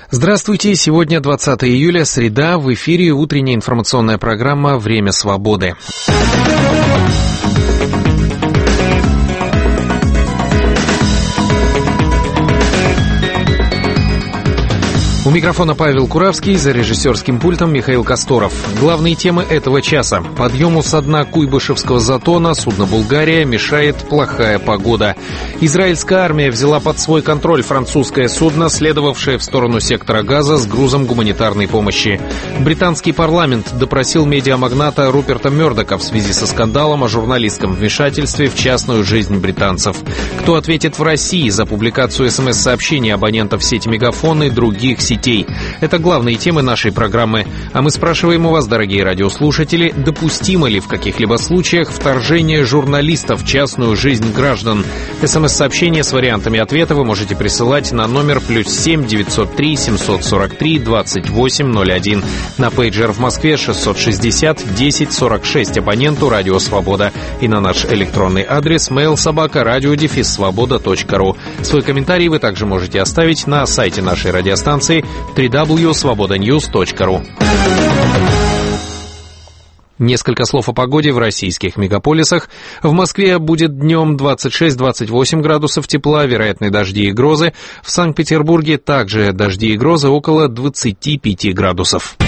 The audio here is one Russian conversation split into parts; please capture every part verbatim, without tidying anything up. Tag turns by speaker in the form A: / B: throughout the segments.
A: Здравствуйте, сегодня двадцатое июля, среда, в эфире утренняя информационная программа «Время свободы». У микрофона Павел Куравский, за режиссерским пультом Михаил Косторов. Главные темы этого часа. Подъему со дна Куйбышевского затона судно «Булгария» мешает плохая погода. Израильская армия взяла под свой контроль французское судно, следовавшее в сторону сектора Газа с грузом гуманитарной помощи. Британский парламент допросил медиамагната Руперта Мёрдока в связи со скандалом о журналистском вмешательстве в частную жизнь британцев. Кто ответит в России за публикацию смс-сообщений абонентов сети Мегафон и других сетей? Это главные темы нашей программы. А мы спрашиваем у вас, дорогие радиослушатели, допустимо ли в каких-либо случаях вторжение журналистов в частную жизнь граждан? СМС-сообщения с вариантами ответа вы можете присылать на номер плюс семь девятьсот три семьсот сорок три двадцать восемь ноль один. На пейджер в Москве шестьсот шестьдесят десять сорок шесть абоненту «Радио Свобода». И на наш электронный адрес mail собака радио дефис свобода точка ру. Свой комментарий вы также можете оставить на сайте нашей радиостанции дабл ю дабл ю дабл ю точка свобода ньюс точка ру. Несколько слов о погоде в российских мегаполисах. В Москве будет днем двадцать шесть - двадцать восемь градусов тепла, вероятны дожди и грозы. В Санкт-Петербурге также дожди и грозы около двадцати пяти градусов.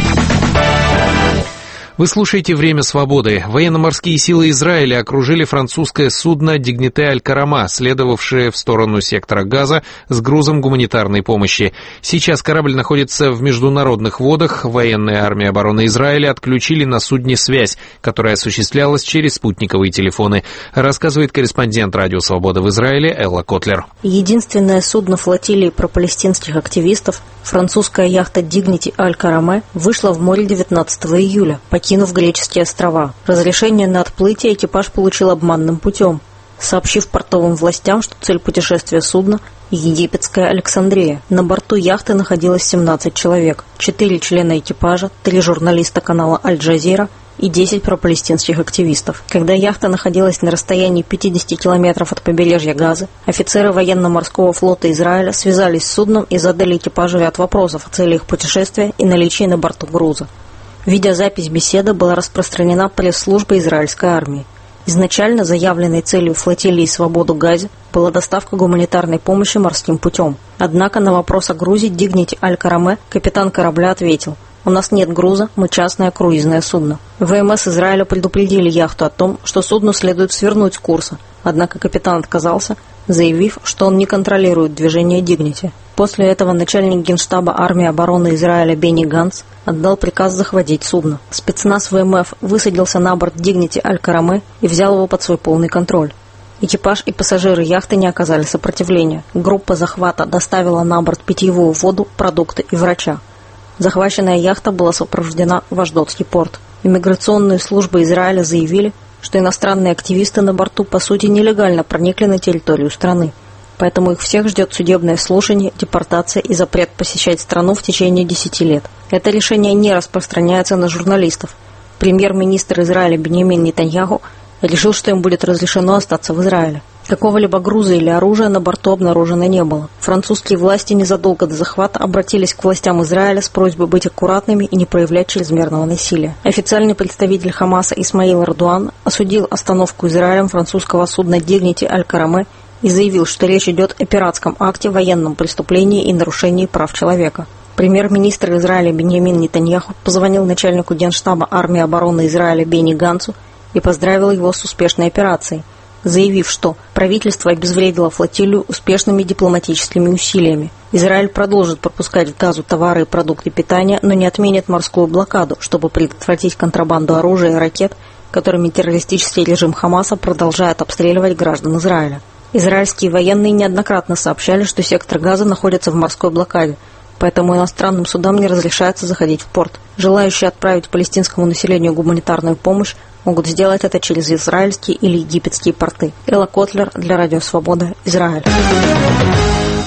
A: Вы слушаете «Время свободы». Военно-морские силы Израиля окружили французское судно «Дигните Аль-Карама», следовавшее в сторону сектора Газа с грузом гуманитарной помощи. Сейчас корабль находится в международных водах. Военная армия обороны Израиля отключили на судне связь, которая осуществлялась через спутниковые телефоны, рассказывает корреспондент «Радио Свобода» в Израиле Элла Котлер.
B: Единственное судно флотилии пропалестинских активистов, французская яхта «Дигнити Аль-Караме», вышла в море девятнадцатого июля, покинув Греческие острова. Разрешение на отплытие экипаж получил обманным путем, сообщив портовым властям, что цель путешествия судна – египетская Александрия. На борту яхты находилось семнадцать человек, четыре члена экипажа, три журналиста канала Аль-Джазира и десять пропалестинских активистов. Когда яхта находилась на расстоянии пятидесяти километров от побережья Газы, офицеры военно-морского флота Израиля связались с судном и задали экипажу ряд вопросов о цели их путешествия и наличии на борту груза. Видеозапись беседы была распространена пресс-службой израильской армии. Изначально заявленной целью флотилии «Свободу Газе» была доставка гуманитарной помощи морским путем. Однако на вопрос о грузе «Дигнити Аль-Караме» капитан корабля ответил: «У нас нет груза, мы частное круизное судно». ВМС Израиля предупредили яхту о том, что судну следует свернуть с курса, однако капитан отказался, заявив, что он не контролирует движение «Дигнити». После этого начальник генштаба армии обороны Израиля Бенни Ганц отдал приказ захватить судно. Спецназ ВМФ высадился на борт «Дигнити Аль-Караме» и взял его под свой полный контроль. Экипаж и пассажиры яхты не оказали сопротивления. Группа захвата доставила на борт питьевую воду, продукты и врача. Захваченная яхта была сопровождена в Ашдодский порт. Иммиграционные службы Израиля заявили, что иностранные активисты на борту по сути нелегально проникли на территорию страны. Поэтому их всех ждет судебное слушание, депортация и запрет посещать страну в течение десяти лет. Это решение не распространяется на журналистов. Премьер-министр Израиля Биньямин Нетаньяху решил, что им будет разрешено остаться в Израиле. Какого-либо груза или оружия на борту обнаружено не было. Французские власти незадолго до захвата обратились к властям Израиля с просьбой быть аккуратными и не проявлять чрезмерного насилия. Официальный представитель Хамаса Исмаил Радуан осудил остановку Израилем французского судна «Дигнити Аль-Караме» и заявил, что речь идет о пиратском акте, военном преступлении и нарушении прав человека. Премьер-министр Израиля Биньямин Нетаньяху позвонил начальнику генштаба армии обороны Израиля Бенни Ганцу и поздравил его с успешной операцией, заявив, что правительство обезвредило флотилию успешными дипломатическими усилиями. Израиль продолжит пропускать в Газу товары и продукты питания, но не отменит морскую блокаду, чтобы предотвратить контрабанду оружия и ракет, которыми террористический режим Хамаса продолжает обстреливать граждан Израиля. Израильские военные неоднократно сообщали, что сектор Газа находится в морской блокаде, поэтому иностранным судам не разрешается заходить в порт. Желающие отправить палестинскому населению гуманитарную помощь могут сделать это через израильские или египетские порты. Элла Котлер для Радио Свобода, Израиль.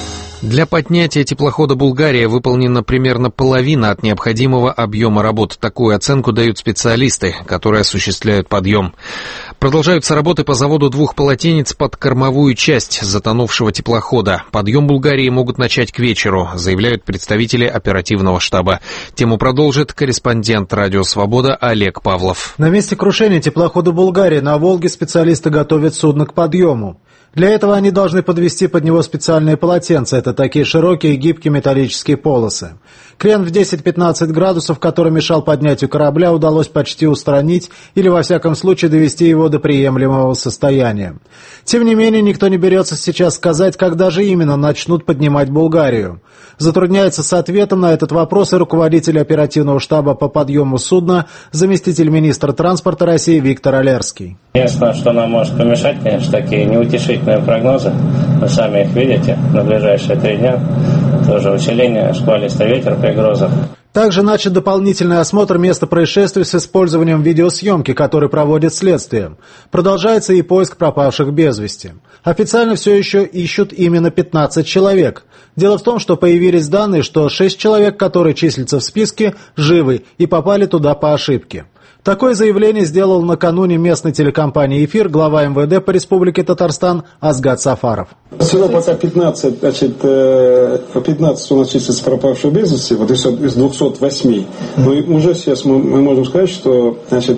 A: Для поднятия теплохода «Булгария» выполнена примерно половина от необходимого объема работ. Такую оценку дают специалисты, которые осуществляют подъем. Продолжаются работы по заводу двух полотенец под кормовую часть затонувшего теплохода. Подъем «Булгарии» могут начать к вечеру, заявляют представители оперативного штаба. Тему продолжит корреспондент «Радио Свобода» Олег Павлов.
C: На месте крушения теплохода «Булгария» на Волге специалисты готовят судно к подъему. Для этого они должны подвести под него специальные полотенца. Это такие широкие и гибкие металлические полосы. Крен в десять-пятнадцать градусов, который мешал поднятию корабля, удалось почти устранить или, во всяком случае, довести его до приемлемого состояния. Тем не менее, никто не берется сейчас сказать, когда же именно начнут поднимать «Булгарию». Затрудняется с ответом на этот вопрос и руководитель оперативного штаба по подъему судна, заместитель министра транспорта России Виктор Олерский.
D: Единственное, что нам может помешать, конечно, такие неутешительные прогнозы. Вы сами их видите на ближайшие три дня. Тоже усиление, шквалистый ветер при грозах.
C: Также начат дополнительный осмотр места происшествия с использованием видеосъемки, который проводит следствие. Продолжается и поиск пропавших без вести. Официально все еще ищут именно пятнадцать человек. Дело в том, что появились данные, что шесть человек, которые числятся в списке, живы и попали туда по ошибке. Такое заявление сделал накануне местной телекомпании «Эфир» глава эм вэ дэ по Республике Татарстан Азгат Сафаров.
E: Всего пока пятнадцать, значит, пятнадцать у нас числится пропавших без вести, вот из двухсот восьми. Но уже сейчас мы, мы можем сказать, что, значит,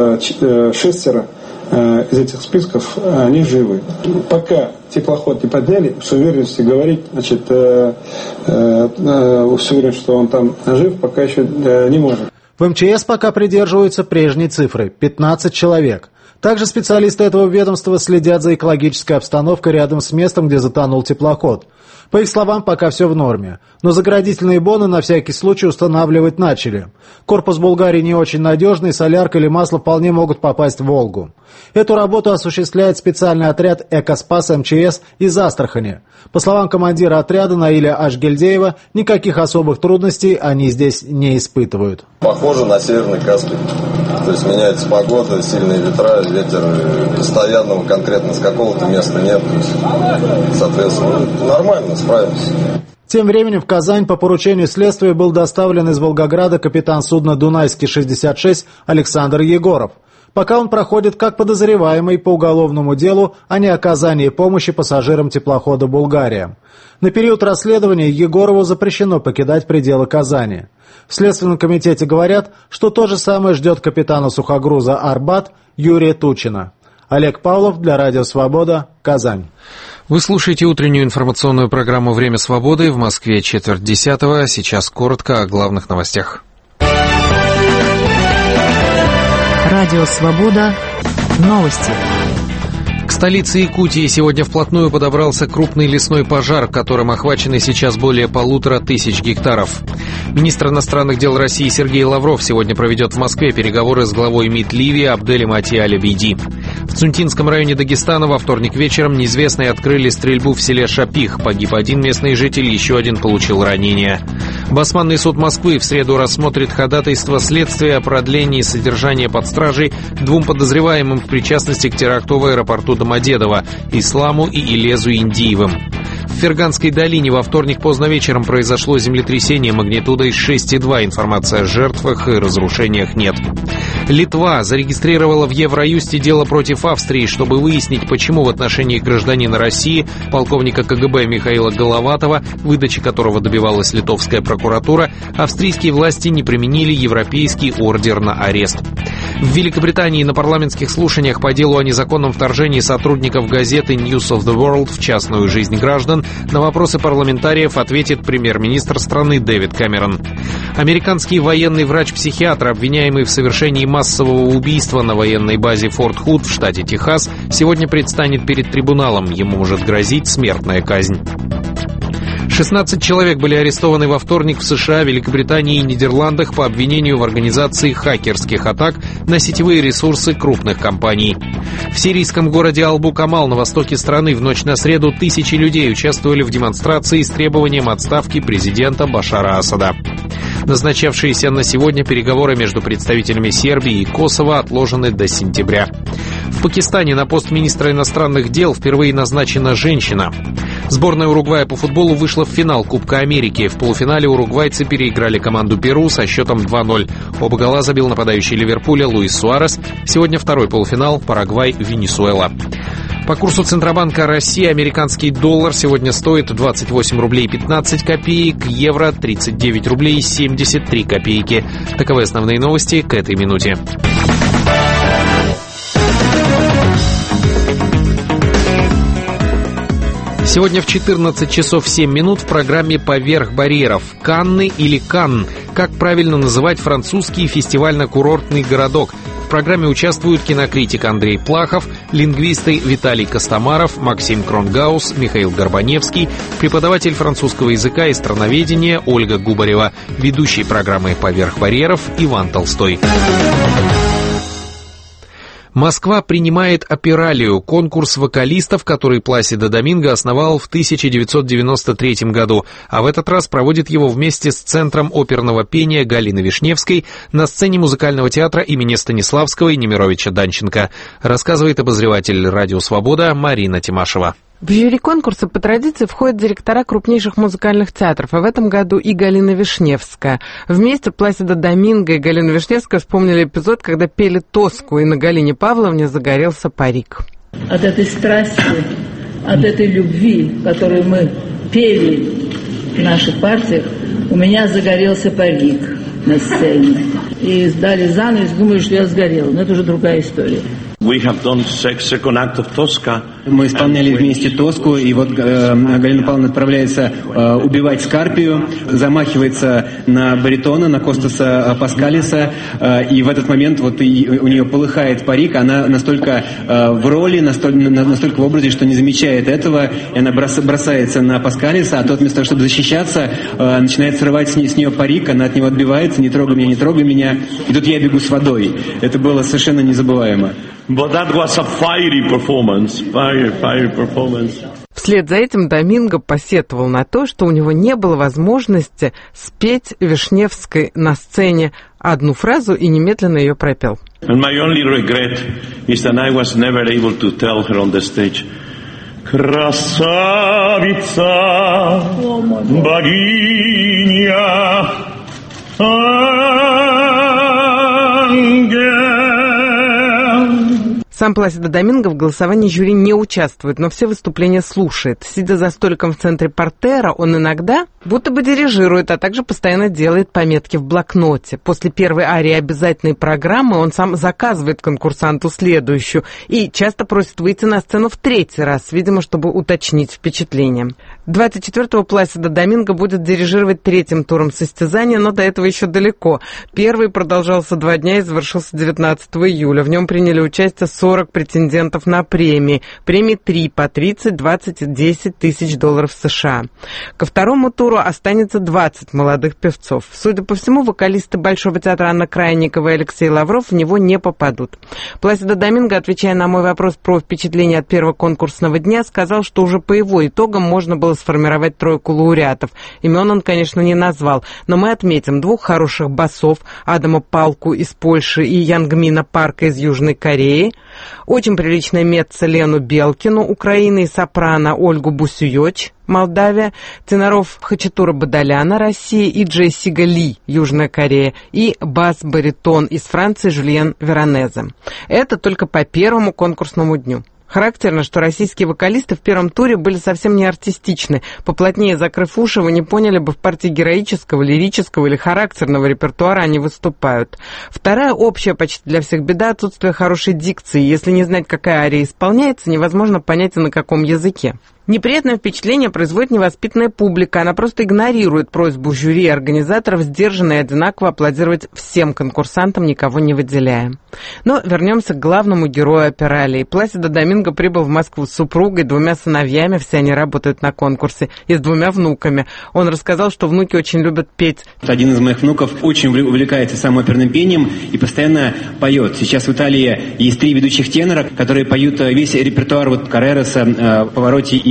E: шестеро из этих списков, они живы. Пока теплоход не подняли, с уверенностью говорить, значит, с уверенностью, что он там жив, пока еще не может.
C: В эм че эс пока придерживаются прежней цифры – пятнадцать человек. Также специалисты этого ведомства следят за экологической обстановкой рядом с местом, где затонул теплоход. По их словам, пока все в норме. Но заградительные боны на всякий случай устанавливать начали. Корпус «Булгарии» не очень надежный, солярка или масло вполне могут попасть в Волгу. Эту работу осуществляет специальный отряд «Экоспас» эм че эс из Астрахани. По словам командира отряда Наиля Ашгельдеева, никаких особых трудностей они здесь не испытывают.
F: Похоже на Северный Каспий. То есть меняется погода, сильные ветра, ветер постоянного конкретно с какого-то места нет. То есть, соответственно, нормально, справимся.
C: Тем временем в Казань по поручению следствия был доставлен из Волгограда капитан судна «Дунайский шестьдесят шесть» Александр Егоров. Пока он проходит как подозреваемый по уголовному делу о неоказании помощи пассажирам теплохода «Булгария». На период расследования Егорову запрещено покидать пределы Казани. В Следственном комитете говорят, что то же самое ждет капитана сухогруза «Арбат» Юрия Тучина. Олег Павлов для Радио Свобода, Казань.
A: Вы слушаете утреннюю информационную программу «Время свободы». В Москве четверть десятого. Сейчас коротко о главных новостях.
G: Радио Свобода. Новости.
A: К столице Якутии сегодня вплотную подобрался крупный лесной пожар, которым охвачены сейчас более полутора тысяч гектаров. Министр иностранных дел России Сергей Лавров сегодня проведет в Москве переговоры с главой МИД Ливии Абделем Ати-Аль-Абейди. В Цунтинском районе Дагестана во вторник вечером неизвестные открыли стрельбу в селе Шапих. Погиб один местный житель, еще один получил ранение. Басманный суд Москвы в среду рассмотрит ходатайство следствия о продлении содержания под стражей двум подозреваемым в причастности к теракту в аэропорту Домодедово – Исламу и Илезу Индиевым. В Ферганской долине во вторник поздно вечером произошло землетрясение магнитудой шесть и два. Информации о жертвах и разрушениях нет. Литва зарегистрировала в Евроюсте дело против Австрии, чтобы выяснить, почему в отношении гражданина России, полковника ка гэ бэ Михаила Головатова, выдачи которого добивалась литовская прокуратура, австрийские власти не применили европейский ордер на арест. В Великобритании на парламентских слушаниях по делу о незаконном вторжении сотрудников газеты News of the World в частную жизнь граждан на вопросы парламентариев ответит премьер-министр страны Дэвид Кэмерон. Американский военный врач-психиатр, обвиняемый в совершении массового убийства на военной базе Форт Худ в штате Техас, сегодня предстанет перед трибуналом. Ему может грозить смертная казнь. шестнадцать человек были арестованы во вторник в США, Великобритании и Нидерландах по обвинению в организации хакерских атак на сетевые ресурсы крупных компаний. В сирийском городе Албу-Камал на востоке страны в ночь на среду тысячи людей участвовали в демонстрации с требованием отставки президента Башара Асада. Назначавшиеся на сегодня переговоры между представителями Сербии и Косово отложены до сентября. В Пакистане на пост министра иностранных дел впервые назначена женщина. Сборная Уругвая по футболу вышла в финал Кубка Америки. В полуфинале уругвайцы переиграли команду Перу со счетом два ноль. Оба гола забил нападающий Ливерпуля Луис Суарес. Сегодня второй полуфинал Парагвай-Венесуэла. По курсу Центробанка России американский доллар сегодня стоит двадцать восемь рублей пятнадцать копеек, евро тридцать девять рублей семьдесят три копейки. Таковы основные новости к этой минуте. Сегодня в четырнадцать часов семь минут в программе «Поверх барьеров» Канны или Канн. Как правильно называть французский фестивально-курортный городок? В программе участвуют кинокритик Андрей Плахов, лингвисты Виталий Костомаров, Максим Кронгаус, Михаил Горбаневский, преподаватель французского языка и страноведения Ольга Губарева, ведущий программы «Поверх барьеров» Иван Толстой. Москва принимает «Опералию» — конкурс вокалистов, который Пласидо Доминго основал в тысяча девятьсот девяносто третьем году, а в этот раз проводит его вместе с Центром оперного пения Галины Вишневской на сцене музыкального театра имени Станиславского и Немировича Данченко, рассказывает обозреватель «Радио Свобода» Марина Тимашева.
H: В жюри конкурса по традиции входят директора крупнейших музыкальных театров, а в этом году и Галина Вишневская. Вместе Пласидо Доминго и Галина Вишневская вспомнили эпизод, когда пели «Тоску», и на Галине Павловне загорелся парик.
I: От этой страсти, от этой любви, которую мы пели в наших партиях, у меня загорелся парик на сцене. И сдали занавес, думаю, что я сгорела, но это уже другая история.
J: We have done second act of Tosca.
K: Мы исполняли вместе «Тоску», и вот э, Галина Павловна отправляется э, убивать Скарпию, замахивается на баритона, на Костаса Паскалиса, э, и в этот момент вот и, у нее полыхает парик, она настолько э, в роли, настолько, настолько в образе, что не замечает этого, и она брос, бросается на Паскалиса, а тот вместо того, чтобы защищаться, э, начинает срывать с, не, с нее парик, она от него отбивается, не трогай меня, не трогай меня, и тут я бегу с водой. Это было совершенно незабываемо.
J: But that was a fiery performance, fiery, fiery performance.
H: Вслед за этим Доминго посетовал на то, что у него не было возможности спеть Вишневской на сцене одну фразу и немедленно ее пропел.
J: And my only regret is that I was never able to tell her on the stage, «Красавица, богиня, ангел».
H: Сам Пласидо Доминго в голосовании жюри не участвует, но все выступления слушает. Сидя за столиком в центре портера, он иногда будто бы дирижирует, а также постоянно делает пометки в блокноте. После первой арии обязательной программы он сам заказывает конкурсанту следующую и часто просит выйти на сцену в третий раз, видимо, чтобы уточнить впечатление. двадцать четвёртого Пласидо Доминго будет дирижировать третьим туром состязания, но до этого еще далеко. Первый продолжался два дня и завершился девятнадцатого июля. В нем приняли участие сорок претендентов на премии. Премии три по тридцать, двадцать и десять тысяч долларов США. Ко второму туру останется двадцать молодых певцов. Судя по всему, вокалисты Большого театра Анна Крайникова и Алексей Лавров в него не попадут. Пласидо Доминго, отвечая на мой вопрос про впечатление от первого конкурсного дня, сказал, что уже по его итогам можно было сформировать тройку лауреатов. Имен он, конечно, не назвал, но мы отметим двух хороших басов: Адама Палку из Польши и Янгмина Парка из Южной Кореи, очень приличное меццо Лену Белкину, Украины, и сопрано Ольгу Бусюёч, Молдавия, теноров Хачатура Бадаляна, Россия, и Джессика Ли, Южная Корея, и бас-баритон из Франции Жюльен Веронезе. Это только по первому конкурсному дню. Характерно, что российские вокалисты в первом туре были совсем не артистичны. Поплотнее закрыв уши, вы не поняли бы, в партии героического, лирического или характерного репертуара они выступают. Вторая общая почти для всех беда — отсутствие хорошей дикции. Если не знать, какая ария исполняется, невозможно понять, и на каком языке. Неприятное впечатление производит невоспитанная публика. Она просто игнорирует просьбу жюри и организаторов сдержанно и одинаково аплодировать всем конкурсантам, никого не выделяя. Но вернемся к главному герою «Опералии». Пласидо Доминго прибыл в Москву с супругой, двумя сыновьями, все они работают на конкурсе, и с двумя внуками. Он рассказал, что внуки очень любят петь.
K: Один из моих внуков очень увлекается самым оперным пением и постоянно поет. Сейчас в Италии есть три ведущих тенора, которые поют весь репертуар вот Карререса, Паваротти и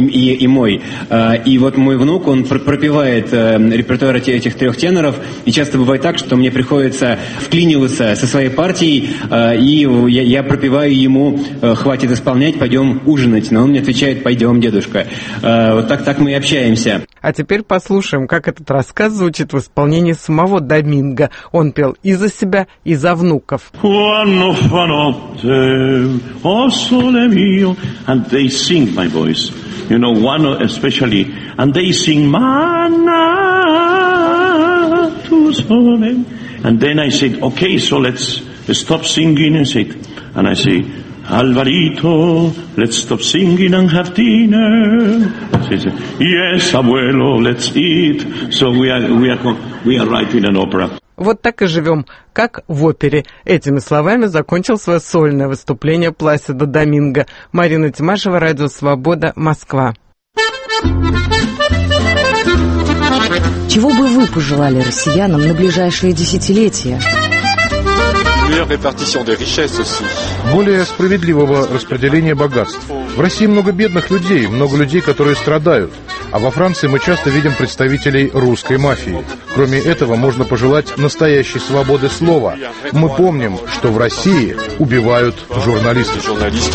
K: и, и мой. И вот мой внук, он пропевает репертуар этих трех теноров, и часто бывает так, что мне приходится вклиниваться со своей партией, и я, я пропеваю ему: «Хватит исполнять, пойдем ужинать». Но он мне отвечает: «Пойдем, дедушка». Вот так, так мы и общаемся.
H: А теперь послушаем, как этот рассказ звучит в исполнении самого Доминго. Он пел и за себя, и за внуков.
J: And they sing my voice, you know, one especially, and they sing Manna to Sole. And then I said, okay, so let's stop singing and say, and I say, Alvarito, let's stop singing and have dinner. She said, yes, abuelo, let's eat. So we are, we are, we are writing an opera.
H: Вот так и живем, как в опере. Этими словами закончил свое сольное выступление Пласидо Доминго. Марина Тимашева, Радио Свобода, Москва.
G: Чего бы вы пожелали россиянам на ближайшие десятилетия?
L: Более справедливого распределения богатств. В России много бедных людей, много людей, которые страдают. А во Франции мы часто видим представителей русской мафии. Кроме этого, можно пожелать настоящей свободы слова. Мы помним, что в России убивают журналистов.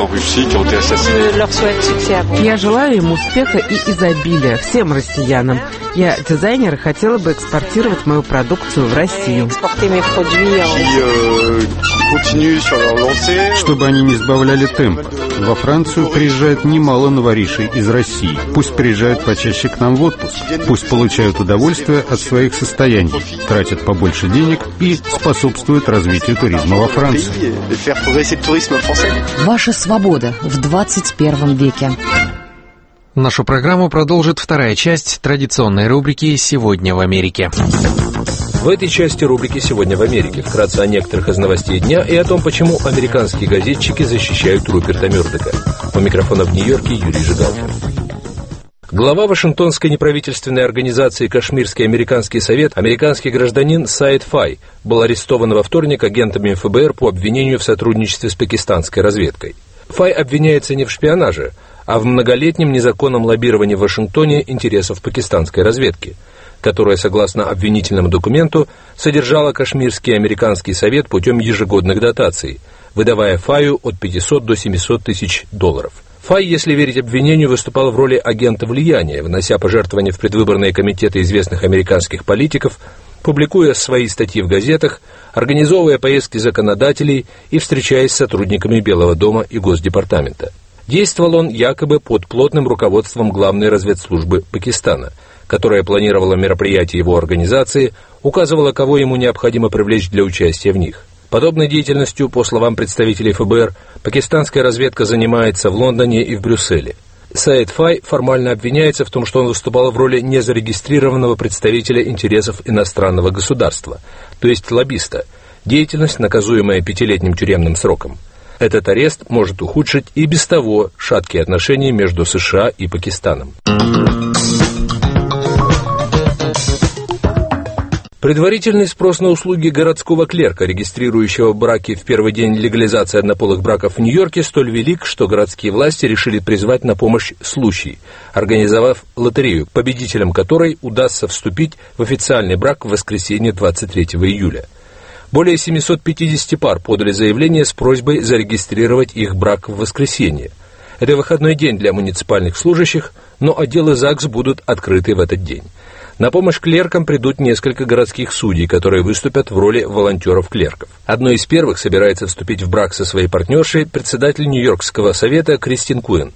H: Я желаю им успеха и изобилия, всем россиянам. Я дизайнер и хотела бы экспортировать мою продукцию в Россию.
M: Чтобы они не сбавляли темпа. Во Францию приезжает немало новоришей из России. Пусть приезжают почаще к нам в отпуск. Пусть получают удовольствие от своих состояний, тратят побольше денег и способствуют развитию туризма во Франции.
G: Ваша свобода в двадцать первом веке.
A: Нашу программу продолжит вторая часть традиционной рубрики «Сегодня в Америке».
N: В этой части рубрики «Сегодня в Америке» вкратце о некоторых из новостей дня и о том, почему американские газетчики защищают Руперта Мёрдока. У микрофона в Нью-Йорке Юрий Жигалкин. Глава Вашингтонской неправительственной организации «Кашмирский американский совет», американский гражданин Саид Фай, был арестован во вторник агентами эф бэ эр по обвинению в сотрудничестве с пакистанской разведкой. Фай обвиняется не в шпионаже, а в многолетнем незаконном лоббировании в Вашингтоне интересов пакистанской разведки, которая, согласно обвинительному документу, содержала Кашмирский американский совет путем ежегодных дотаций, выдавая Фаю от пятисот до семисот тысяч долларов. Фай, если верить обвинению, выступал в роли агента влияния, внося пожертвования в предвыборные комитеты известных американских политиков, публикуя свои статьи в газетах, организовывая поездки законодателей и встречаясь с сотрудниками Белого дома и Госдепартамента. Действовал он якобы под плотным руководством главной разведслужбы Пакистана, которая планировала мероприятия его организации, указывала, кого ему необходимо привлечь для участия в них. Подобной деятельностью, по словам представителей эф бэ эр, пакистанская разведка занимается в Лондоне и в Брюсселе. Саид Фай формально обвиняется в том, что он выступал в роли незарегистрированного представителя интересов иностранного государства, то есть лоббиста, деятельность, наказуемая пятилетним тюремным сроком. Этот арест может ухудшить и без того шаткие отношения между США и Пакистаном. Предварительный спрос на услуги городского клерка, регистрирующего браки в первый день легализации однополых браков в Нью-Йорке, столь велик, что городские власти решили призвать на помощь случай, организовав лотерею, победителям которой удастся вступить в официальный брак в воскресенье двадцать третьего июля. Более семисот пятидесяти пар подали заявление с просьбой зарегистрировать их брак в воскресенье. Это выходной день для муниципальных служащих, но отделы ЗАГС будут открыты в этот день. На помощь клеркам придут несколько городских судей, которые выступят в роли волонтеров-клерков. Одной из первых собирается вступить в брак со своей партнершей председатель Нью-Йоркского совета Кристин Куин.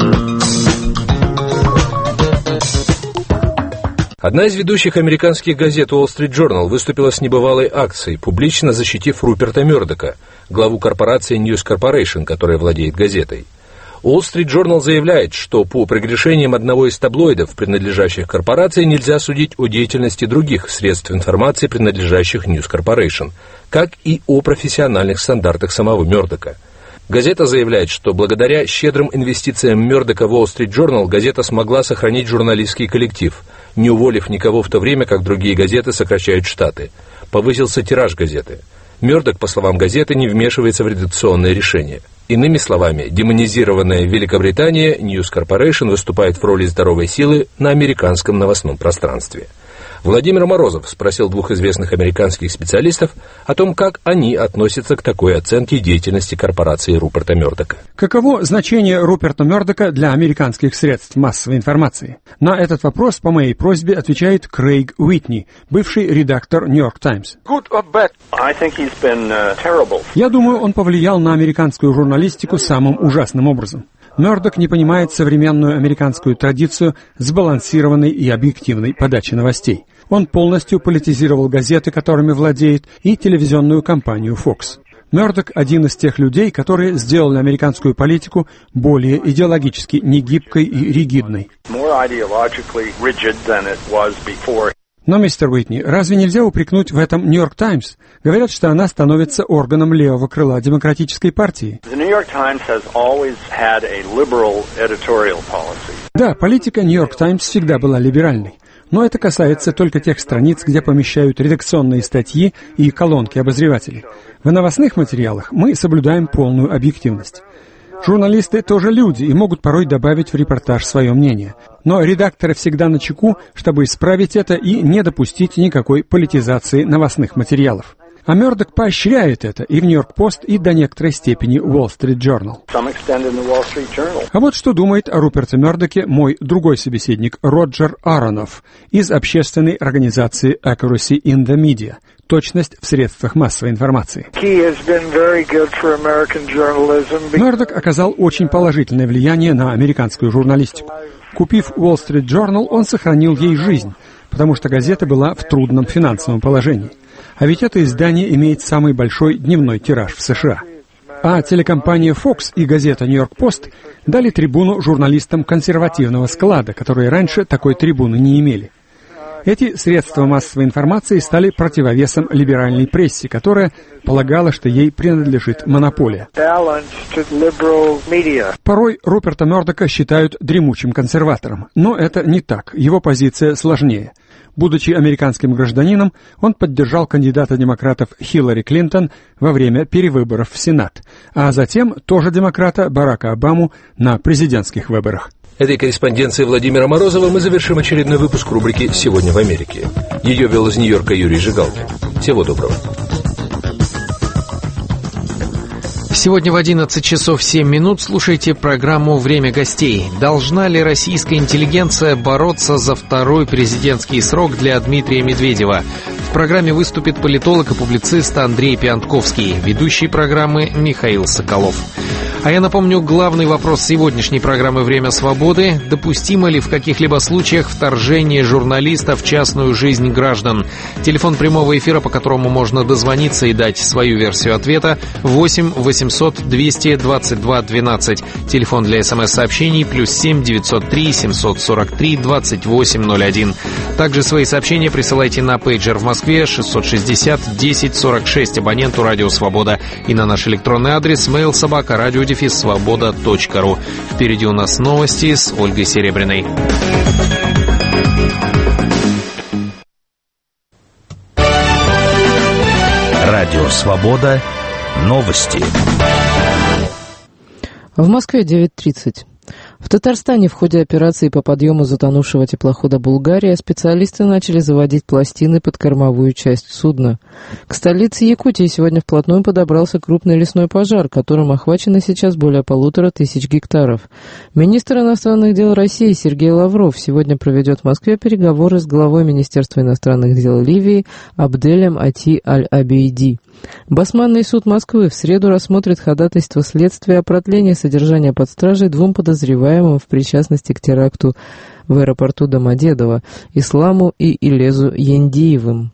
N: Одна из ведущих американских газет Wall Street Journal выступила с небывалой акцией, публично защитив Руперта Мёрдока, главу корпорации News Corporation, которая владеет газетой. Wall Street Journal заявляет, что по прегрешениям одного из таблоидов, принадлежащих корпорации, нельзя судить о деятельности других средств информации, принадлежащих News Corporation, как и о профессиональных стандартах самого Мёрдока. Газета заявляет, что благодаря щедрым инвестициям Мёрдока в Wall Street Journal газета смогла сохранить журналистский коллектив, не уволив никого в то время, как другие газеты сокращают штаты. Повысился тираж газеты. Мёрдок, по словам газеты, не вмешивается в редакционные решения. Иными словами, демонизированная Великобритания News Corporation выступает в роли здоровой силы на американском новостном пространстве. Владимир Морозов спросил двух известных американских специалистов о том, как они относятся к такой оценке деятельности корпорации Руперта Мёрдока.
O: Каково значение Руперта Мёрдока для американских средств массовой информации? На этот вопрос по моей просьбе отвечает Крейг Уитни, бывший редактор New York Times. Я думаю, он повлиял на американскую журналистику самым ужасным образом. Мёрдок не понимает современную американскую традицию сбалансированной и объективной подачи новостей. Он полностью политизировал газеты, которыми владеет, и телевизионную компанию Fox. Мёрдок – один из тех людей, которые сделали американскую политику более идеологически негибкой и ригидной. Но, мистер Уитни, разве нельзя упрекнуть в этом New York Times? Говорят, что она становится органом левого крыла демократической партии. Да, политика New York Times всегда была либеральной. Но это касается только тех страниц, где помещают редакционные статьи и колонки обозревателей. В новостных материалах мы соблюдаем полную объективность. Журналисты тоже люди и могут порой добавить в репортаж свое мнение. Но редакторы всегда начеку, чтобы исправить это и не допустить никакой политизации новостных материалов. А Мёрдок поощряет это и в Нью-Йорк Пост, и до некоторой степени Wall Street Journal. А вот что думает о Руперте Мёрдоке мой другой собеседник Роджер Аронов из общественной организации Accuracy in the Media. Точность в средствах массовой информации. Мёрдок оказал очень положительное влияние на американскую журналистику. Купив Wall Street Journal, он сохранил ей жизнь, потому что газета была в трудном финансовом положении. А ведь это издание имеет самый большой дневной тираж в США. А телекомпания Fox и газета New York Post дали трибуну журналистам консервативного склада, которые раньше такой трибуны не имели. Эти средства массовой информации стали противовесом либеральной прессе, которая полагала, что ей принадлежит монополия. Порой Руперта Мёрдока считают дремучим консерватором, но это не так, его позиция сложнее. Будучи американским гражданином, он поддержал кандидата демократов Хиллари Клинтон во время перевыборов в Сенат, а затем тоже демократа Барака Обаму на президентских выборах.
N: Этой корреспонденцией Владимира Морозова мы завершим очередной выпуск рубрики «Сегодня в Америке». Ее вел из Нью-Йорка Юрий Жигалкин. Всего доброго.
A: Сегодня в одиннадцать часов семь минут слушайте программу «Время гостей». Должна ли российская интеллигенция бороться за второй президентский срок для Дмитрия Медведева? В программе выступит политолог и публицист Андрей Пиантковский, ведущий программы Михаил Соколов. А я напомню, главный вопрос сегодняшней программы «Время свободы» — допустимо ли в каких-либо случаях вторжение журналиста в частную жизнь граждан? Телефон прямого эфира, по которому можно дозвониться и дать свою версию ответа — восемь восемьсот двести двадцать два двенадцать. Телефон для смс-сообщений — плюс семь девятьсот три семьсот сорок три двадцать восемь ноль один. Также свои сообщения присылайте на пейджер в Москве шестьсот шестьдесят десять сорок шесть абоненту «Радио Свобода» и на наш электронный адрес mail собака радио свобода точка ру. Впереди у нас новости с Ольгой Серебряной.
P: Радио Свобода. Новости.
Q: В Москве девять тридцать. В Татарстане в ходе операции по подъему затонувшего теплохода «Булгария» специалисты начали заводить пластины под кормовую часть судна. К столице Якутии сегодня вплотную подобрался крупный лесной пожар, которым охвачено сейчас более полутора тысяч гектаров. Министр иностранных дел России Сергей Лавров сегодня проведет в Москве переговоры с главой Министерства иностранных дел Ливии Абделем Ати Аль-Абейди. Басманный суд Москвы в среду рассмотрит ходатайство следствия о продлении содержания под стражей двум подозреваемым в причастности к теракту в аэропорту Домодедово Исламу и Илезу Яндиевым.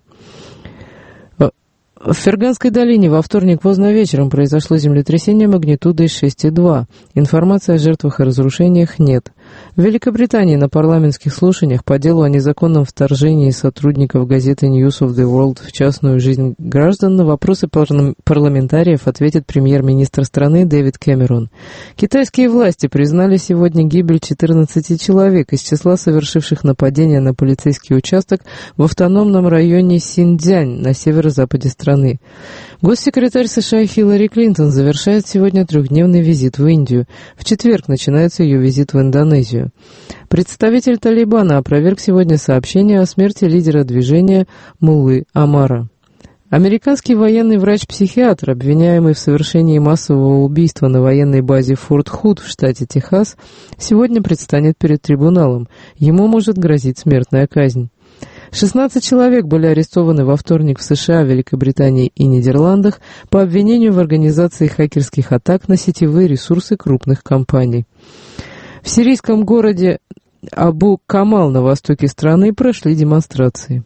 Q: В Ферганской долине во вторник поздно вечером произошло землетрясение магнитудой шесть и два. Информации о жертвах и разрушениях нет. В Великобритании на парламентских слушаниях по делу о незаконном вторжении сотрудников газеты News of the World в частную жизнь граждан на вопросы парламентариев ответит премьер-министр страны Дэвид Кэмерон. Китайские власти признали сегодня гибель четырнадцати человек из числа совершивших нападение на полицейский участок в автономном районе Синьцзянь на северо-западе страны. Госсекретарь США Хиллари Клинтон завершает сегодня трехдневный визит в Индию. В четверг начинается ее визит в Индонезию. Представитель Талибана опроверг сегодня сообщение о смерти лидера движения Муллы Омара. Американский военный врач-психиатр, обвиняемый в совершении массового убийства на военной базе Форт Худ в штате Техас, сегодня предстанет перед трибуналом. Ему может грозить смертная казнь. шестнадцать человек были арестованы во вторник в США, Великобритании и Нидерландах по обвинению в организации хакерских атак на сетевые ресурсы крупных компаний. В сирийском городе Абу-Камал на востоке страны прошли демонстрации.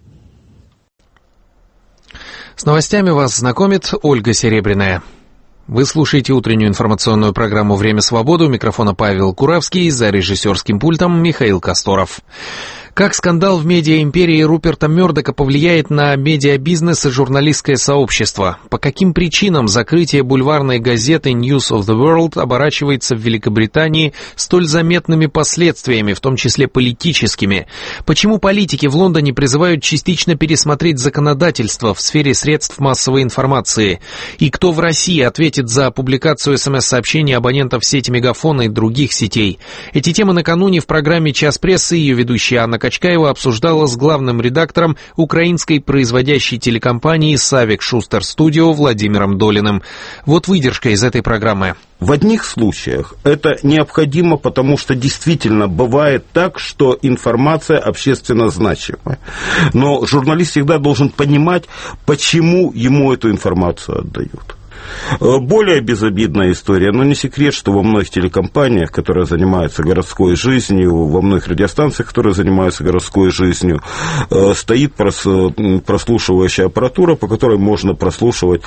A: С новостями вас знакомит Ольга Серебряная. Вы слушаете утреннюю информационную программу «Время свободы». У микрофона Павел Куравский, за режиссерским пультом Михаил Косторов. Как скандал в медиаимперии Руперта Мёрдока повлияет на медиабизнес и журналистское сообщество? По каким причинам закрытие бульварной газеты News of the World оборачивается в Великобритании столь заметными последствиями, в том числе политическими? Почему политики в Лондоне призывают частично пересмотреть законодательство в сфере средств массовой информации? И кто в России ответит за публикацию смс-сообщений абонентов сети Мегафона и других сетей? Эти темы накануне в программе «Час прессы» ее ведущая Анна Качкаева обсуждала с главным редактором украинской производящей телекомпании «Савик Шустер Студио» Владимиром Долиным. Вот выдержка из этой программы.
R: В одних случаях это необходимо, потому что действительно бывает так, что информация общественно значимая. Но журналист всегда должен понимать, почему ему эту информацию отдают. Более безобидная история, но не секрет, что во многих телекомпаниях, которые занимаются городской жизнью, во многих радиостанциях, которые занимаются городской жизнью, стоит прослушивающая аппаратура, по которой можно прослушивать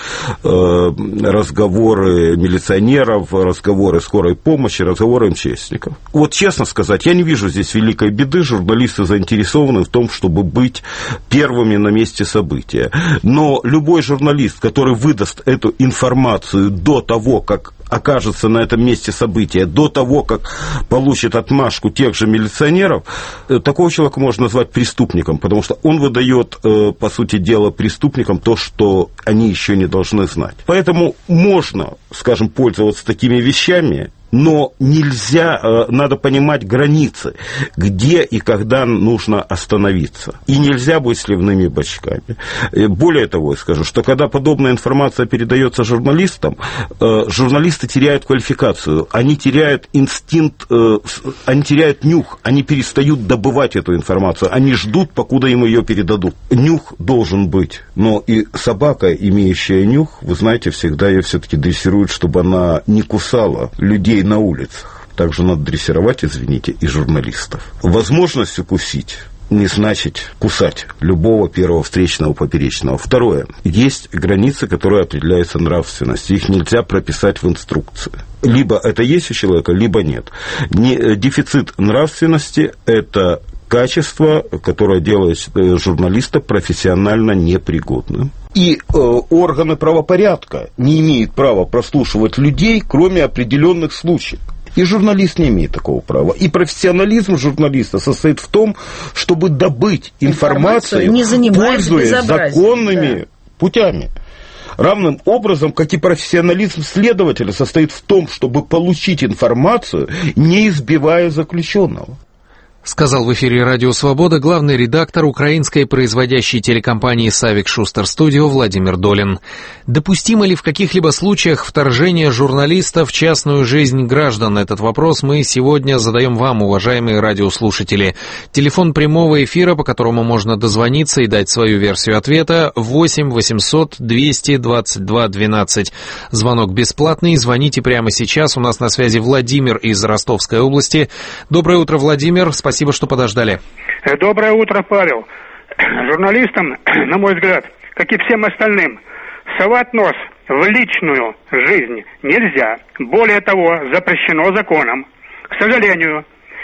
R: разговоры милиционеров, разговоры скорой помощи, разговоры МЧСников. Вот честно сказать, я не вижу здесь великой беды, журналисты заинтересованы в том, чтобы быть первыми на месте события. Но любой журналист, который выдаст эту информацию, информацию до того, как окажется на этом месте события, до того, как получит отмашку тех же милиционеров, такого человека можно назвать преступником, потому что он выдает, по сути дела, преступникам то, что они еще не должны знать. Поэтому можно, скажем, пользоваться такими вещами, но нельзя, надо понимать границы, где и когда нужно остановиться. И нельзя быть сливными бочками. Более того, я скажу, что когда подобная информация передается журналистам, журналисты теряют квалификацию, они теряют инстинкт, они теряют нюх, они перестают добывать эту информацию, они ждут, покуда им ее передадут. Нюх должен быть, но и собака, имеющая нюх, вы знаете, всегда ее все-таки дрессируют, чтобы она не кусала людей на улицах. Также надо дрессировать, извините, и журналистов. Возможность укусить не значит кусать любого первого встречного поперечного. Второе. Есть границы, которые определяются нравственностью. Их нельзя прописать в инструкции. Либо это есть у человека, либо нет. Не, дефицит нравственности – это качество, которое делает журналиста профессионально непригодным. И э, органы правопорядка не имеют права прослушивать людей, кроме определенных случаев. И журналист не имеет такого права. И профессионализм журналиста состоит в том, чтобы добыть информацию, информацию пользуясь законными да. путями. Равным образом, как и профессионализм следователя состоит в том, чтобы получить информацию, не избивая заключенного.
A: Сказал в эфире «Радио Свобода» главный редактор украинской производящей телекомпании «Савик Шустер Студио» Владимир Долин. Допустимо ли в каких-либо случаях вторжение журналиста в частную жизнь граждан? Этот вопрос мы сегодня задаем вам, уважаемые радиослушатели. Телефон прямого эфира, по которому можно дозвониться и дать свою версию ответа, восемь восемьсот двести двадцать два двенадцать. Звонок бесплатный, звоните прямо сейчас. У нас на связи Владимир из Ростовской области. Доброе утро, Владимир. Спасибо, что подождали.
S: Доброе утро, Павел. Журналистам, на мой взгляд, как и всем остальным, совать нос в личную жизнь нельзя. Более того, запрещено законом. К сожалению,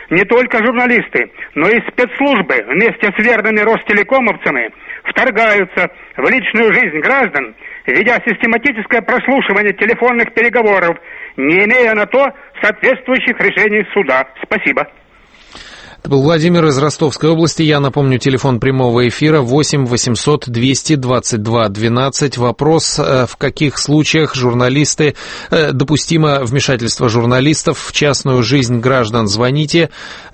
S: Не только журналисты, но и спецслужбы вместе с верными ростелекомовцами вторгаются в личную жизнь граждан, ведя систематическое прослушивание телефонных переговоров, не имея на то соответствующих решений суда. Спасибо.
A: Это был Владимир из Ростовской области. Я напомню, телефон прямого эфира восемь восемьсот двести двадцать два двенадцать. Вопрос, в каких случаях журналисты, допустимо вмешательство журналистов в частную жизнь граждан. Звоните,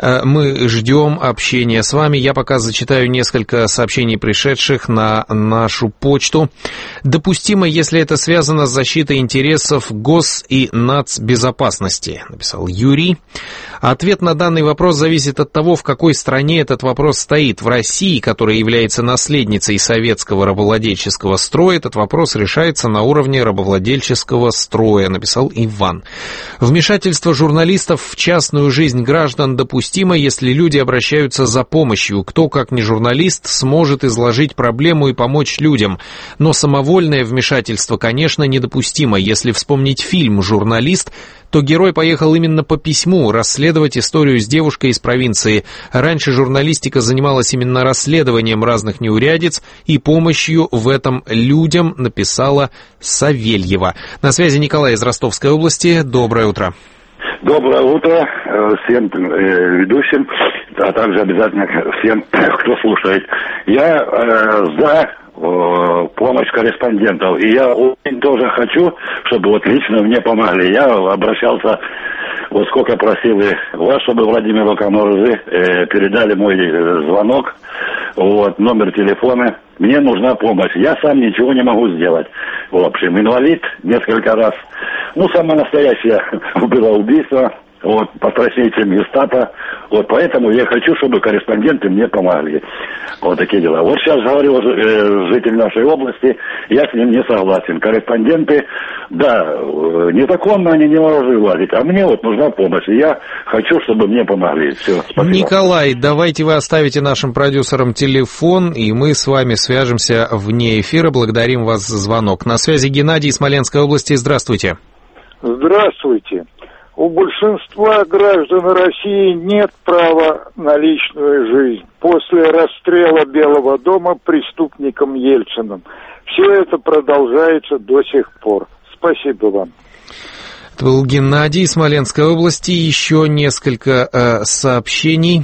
A: мы ждем общения с вами. Я пока зачитаю несколько сообщений, пришедших на нашу почту. Допустимо, если это связано с защитой интересов гос- и нацбезопасности, написал Юрий. Ответ на данный вопрос зависит от того, в какой стране этот вопрос стоит. В России, которая является наследницей советского рабовладельческого строя, этот вопрос решается на уровне рабовладельческого строя, написал Иван. Вмешательство журналистов в частную жизнь граждан допустимо, если люди обращаются за помощью. Кто, как не журналист, сможет изложить проблему и помочь людям. Но самовольное вмешательство, конечно, недопустимо. Если вспомнить фильм «Журналист», то герой поехал именно по письму расследовать историю с девушкой из провинции. Раньше журналистика занималась именно расследованием разных неурядиц и помощью в этом людям, написала Савельева. На связи Николай из Ростовской области. Доброе утро.
T: Доброе утро всем ведущим, а также обязательно всем, кто слушает. Я э, за помощь корреспондентов. И я очень тоже хочу, чтобы вот лично мне помогли. Я обращался, вот сколько просил и вас, чтобы Владимиру Каморзе э, передали мой звонок, вот, номер телефона. Мне нужна помощь. Я сам ничего не могу сделать. В общем, инвалид несколько раз. Ну, самое настоящее было убийство. Вот, пострашнее, чем гестапо. Вот, поэтому я хочу, чтобы корреспонденты мне помогли. Вот такие дела. Вот сейчас говорил э, житель нашей области, я с ним не согласен. Корреспонденты, да, э, незаконно они не должны лазить, а мне вот нужна помощь. И я хочу, чтобы мне помогли. Все, спасибо.
A: Николай, давайте вы оставите нашим продюсерам телефон, и мы с вами свяжемся вне эфира. Благодарим вас за звонок. На связи Геннадий из Смоленской области. Здравствуйте.
U: Здравствуйте. У большинства граждан России нет права на личную жизнь. После расстрела Белого дома преступником Ельциным. Все это продолжается до сих пор. Спасибо вам.
A: Это был Геннадий из Смоленской области. Еще несколько э, сообщений,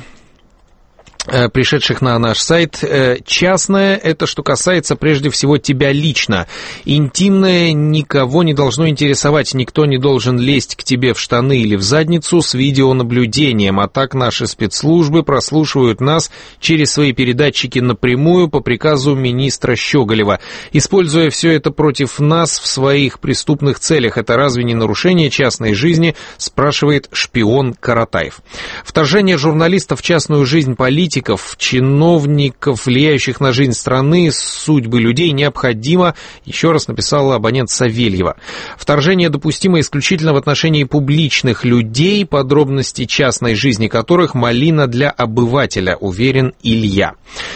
A: пришедших на наш сайт. Частное — это что касается прежде всего тебя лично. Интимное никого не должно интересовать. Никто не должен лезть к тебе в штаны или в задницу с видеонаблюдением. А так наши спецслужбы прослушивают нас через свои передатчики напрямую по приказу министра Щеголева, используя все это против нас в своих преступных целях. Это разве не нарушение частной жизни, спрашивает шпион Каратаев. Вторжение журналистов в частную жизнь политиков, чиновников, влияющих на жизнь страны, судьбы людей необходимо, еще раз написала абонент Савельева. Вторжение допустимо исключительно в отношении публичных людей, подробности частной жизни которых малина для обывателя, уверен Илья.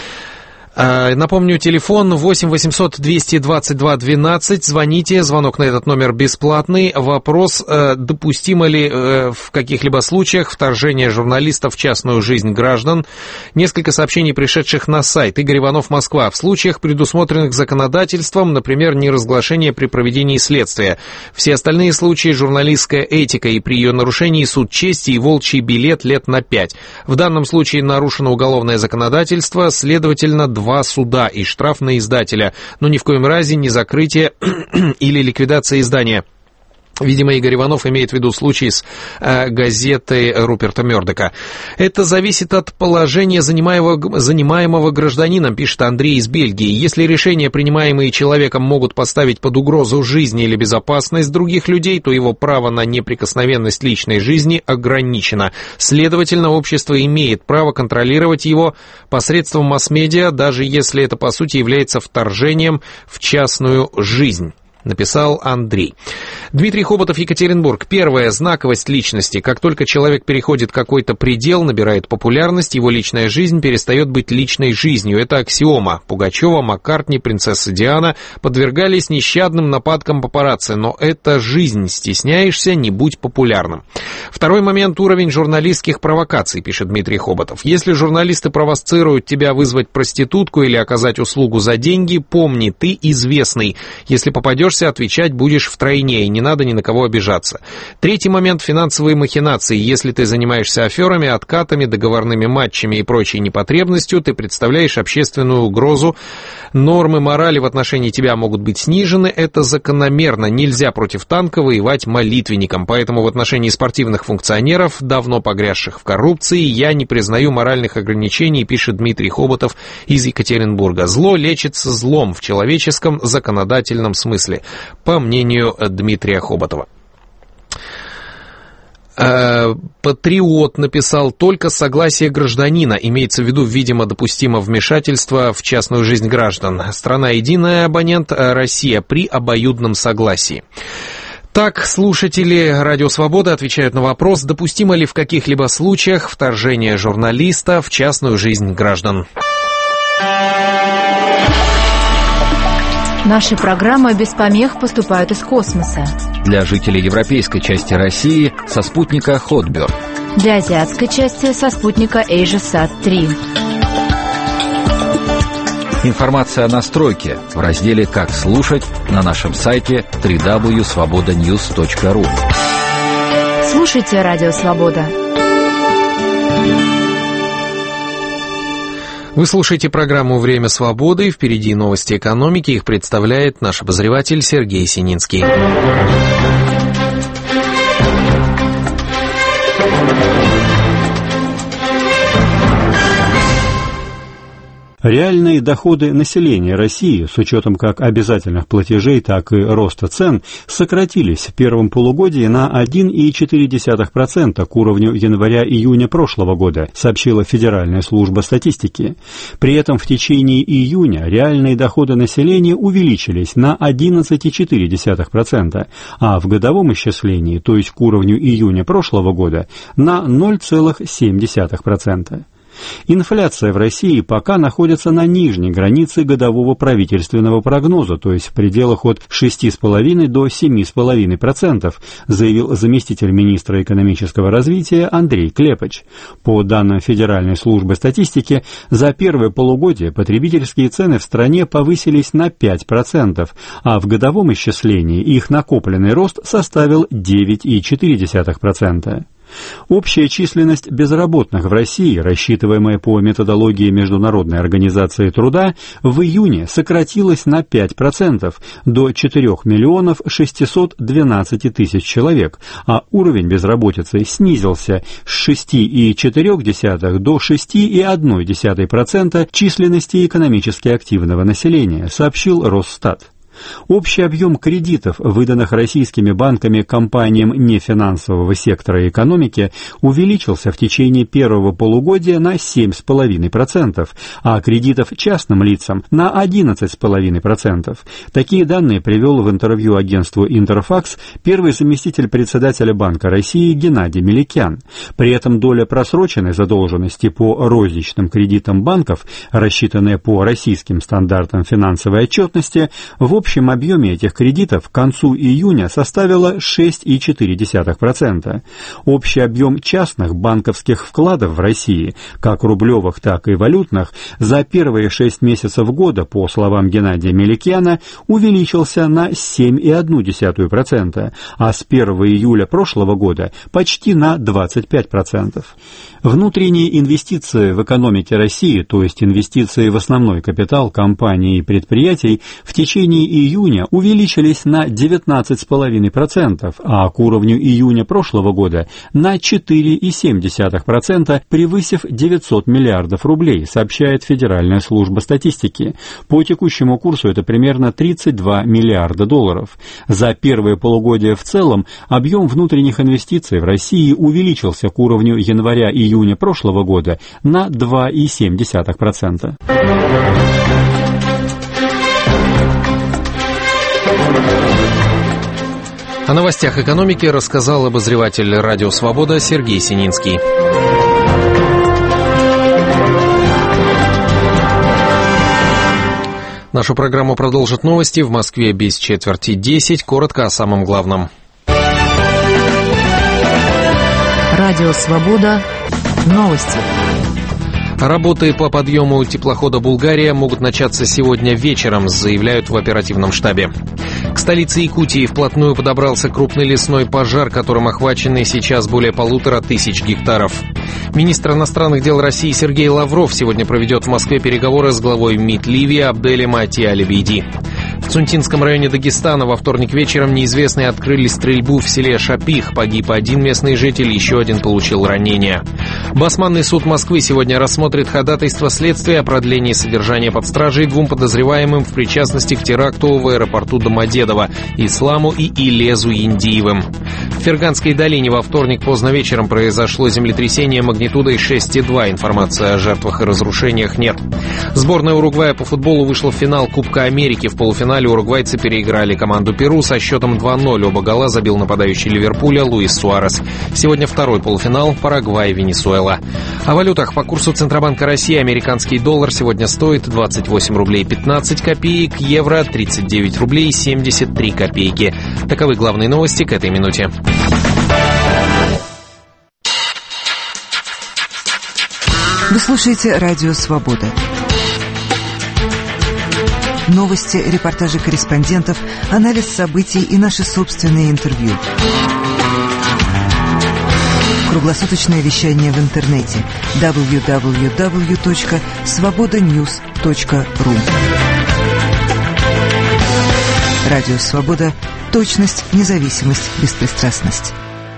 A: Напомню, телефон восемь восемьсот двести двадцать два двенадцать. Звоните, звонок на этот номер бесплатный. Вопрос, допустимо ли в каких-либо случаях вторжение журналистов в частную жизнь граждан. Несколько сообщений, пришедших на сайт. Игорь Иванов, Москва. В случаях, предусмотренных законодательством, например, неразглашение при проведении следствия. Все остальные случаи — журналистская этика, и при ее нарушении суд чести и волчий билет лет на пять. В данном случае нарушено уголовное законодательство, следовательно, два суда и штраф на издателя, но ни в коем разе не закрытие или ликвидация издания. Видимо, Игорь Иванов имеет в виду случай с э, газетой Руперта Мёрдока. Это зависит от положения занимаемого, занимаемого гражданином, пишет Андрей из Бельгии. Если решения, принимаемые человеком, могут поставить под угрозу жизнь или безопасность других людей, то его право на неприкосновенность личной жизни ограничено. Следовательно, общество имеет право контролировать его посредством масс-медиа, даже если это, по сути, является вторжением в частную жизнь. написал Андрей. Дмитрий Хоботов, Екатеринбург. Первая знаковость личности. Как только человек переходит какой-то предел, набирает популярность, его личная жизнь перестает быть личной жизнью. Это аксиома. Пугачева, Маккартни, принцесса Диана подвергались нещадным нападкам папарацци, но это жизнь. Стесняешься, не будь популярным. Второй момент — уровень журналистских провокаций, пишет Дмитрий Хоботов. Если журналисты провоцируют тебя вызвать проститутку или оказать услугу за деньги, помни, ты известный. Если попадешься, отвечать будешь втройне, и не надо ни на кого обижаться. Третий момент — финансовые махинации. Если ты занимаешься аферами, откатами, договорными матчами и прочей непотребностью, ты представляешь общественную угрозу. Нормы морали в отношении тебя могут быть снижены. Это закономерно. Нельзя против танка воевать молитвенником. Поэтому в отношении спортивных функционеров, давно погрязших в коррупции, я не признаю моральных ограничений, пишет Дмитрий Хоботов из Екатеринбурга. Зло лечится злом в человеческом законодательном смысле, по мнению Дмитрия Хоботова. Патриот написал: только согласие гражданина, имеется в виду, видимо, допустимо вмешательство в частную жизнь граждан. Страна единая, абонент Россия, при обоюдном согласии. Так, слушатели Радио Свобода отвечают на вопрос, допустимо ли в каких-либо случаях вторжение журналиста в частную жизнь граждан.
B: Наши программы без помех поступают из космоса.
V: Для жителей европейской части России со спутника Хотберг.
B: Для азиатской части со спутника AsiaSat три.
V: Информация о настройке в разделе «Как слушать» на нашем сайте дабл ю дабл ю дабл ю точка свобода ньюс точка ру.
B: Слушайте Радио Свобода.
A: Вы слушаете программу «Время свободы». Впереди новости экономики. Их представляет наш обозреватель Сергей Сининский.
W: Реальные доходы населения России, с учетом как обязательных платежей, так и роста цен, сократились в первом полугодии на один целых четыре десятых процента к уровню января-июня прошлого года, сообщила Федеральная служба статистики. При этом в течение июня реальные доходы населения увеличились на одиннадцать целых четыре десятых процента, а в годовом исчислении, то есть к уровню июня прошлого года, на ноль целых семь десятых процента. Инфляция в России пока находится на нижней границе годового правительственного прогноза, то есть в пределах от шести целых пяти десятых до семи целых пяти десятых процента, заявил заместитель министра экономического развития Андрей Клепач. По данным Федеральной службы статистики, за первое полугодие потребительские цены в стране повысились на пять процентов, а в годовом исчислении их накопленный рост составил девять целых четыре десятых процента. Общая численность безработных в России, рассчитываемая по методологии Международной организации труда, в июне сократилась на пять процентов до четырёх миллионов шестисот двенадцати тысяч человек, а уровень безработицы снизился с шести целых четырёх десятых до шести целых одной десятой процента численности экономически активного населения, сообщил Росстат. Общий объем кредитов, выданных российскими банками компаниям нефинансового сектора экономики, увеличился в течение первого полугодия на семь целых пять десятых процента, а кредитов частным лицам на одиннадцать целых пять десятых процента. Такие данные привел в интервью агентству «Интерфакс» первый заместитель председателя Банка России Геннадий Меликян. При этом доля просроченной задолженности по розничным кредитам банков, рассчитанная по российским стандартам финансовой отчетности, в общем В общем объеме этих кредитов к концу июня составила шесть целых четыре десятых процента. Общий объем частных банковских вкладов в России, как рублевых, так и валютных, за первые шесть месяцев года, по словам Геннадия Меликяна, увеличился на семь целых одну десятую процента, а с первого июля прошлого года почти на двадцать пять процентов. Внутренние инвестиции в экономике России, то есть инвестиции в основной капитал компаний и предприятий, в течение июня увеличились на девятнадцать целых пять десятых процента, а к уровню июня прошлого года на четыре целых семь десятых процента, превысив девятьсот миллиардов рублей, сообщает Федеральная служба статистики. По текущему курсу это примерно тридцать два миллиарда долларов. За первое полугодие в целом объем внутренних инвестиций в России увеличился к уровню января-июня прошлого года на два целых семь десятых процента.
A: О новостях экономики рассказал обозреватель «Радио Свобода» Сергей Сининский. Нашу программу продолжат новости. В Москве без четверти десять. Коротко о самом главном.
B: Радио Свобода. Новости.
A: Работы по подъему теплохода «Булгария» могут начаться сегодня вечером, заявляют в оперативном штабе. К столице Якутии вплотную подобрался крупный лесной пожар, которым охвачены сейчас более полутора тысяч гектаров. Министр иностранных дел России Сергей Лавров сегодня проведет в Москве переговоры с главой МИД Ливии Абделем Ати-Али-Бейди. В Цунтинском районе Дагестана во вторник вечером неизвестные открыли стрельбу в селе Шапих. Погиб один местный житель, еще один получил ранения. Басманный суд Москвы сегодня рассмотрит ходатайство следствия о продлении содержания под стражей двум подозреваемым в причастности к теракту в аэропорту Домодедово Исламу и Илезу Индиевым. В Ферганской долине во вторник поздно вечером произошло землетрясение магнитудой шесть и два. Информации о жертвах и разрушениях нет. Сборная Уругвая по футболу вышла в финал Кубка Америки. В полуфинале уругвайцы переиграли команду Перу со счетом два ноль. Оба гола забил нападающий Ливерпуля Луис Суарес. Сегодня второй полуфинал Парагвай-Венесуэла. О валютах. По курсу Центробанка России американский доллар сегодня стоит двадцать восемь рублей пятнадцать копеек, евро тридцать девять рублей семьдесят три копейки. Таковы главные новости к этой минуте.
D: Вы слушаете «Радио Свобода». Новости, репортажи корреспондентов, анализ событий и наши собственные интервью. Круглосуточное вещание в интернете дабл ю дабл ю дабл ю точка свобода ньюс точка ру. Радио Свобода. Точность, независимость, беспристрастность.